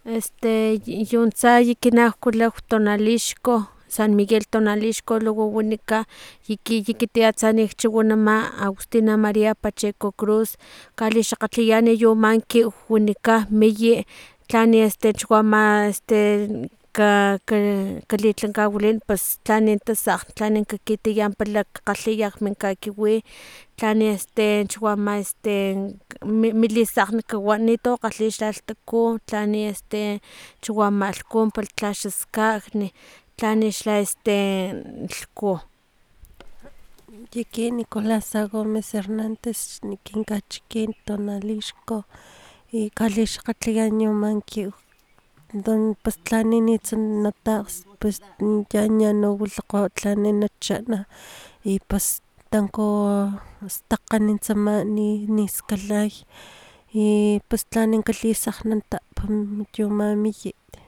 Yontsayi kinahkuilau tonalixco San Miguel tonalixco luego wenika yikitiatsa nikchiuanama Agustina María Pacheco Cruz kali xakgatlayani yomanki wenika miyi tlani chwama kalitlankawili pues tlani tasakg tlani kakitiya palak kgalhiya minkakiwi tlani chwama milisakgn kawan nito kgalhi xlalhtaku tlani chawama lhku tla xaskakni tlani xla lhku. Yiki Nicolasa Gómez Hernández nikinkachikin tonalixco y kali xakgatlayan yomanki don pues tlani nitsan natakgs pues ya no wilhakgo tlani nachana y pues tanko stakga nintsama niskalay y pues tlani kalisakgnanta yomamiyi.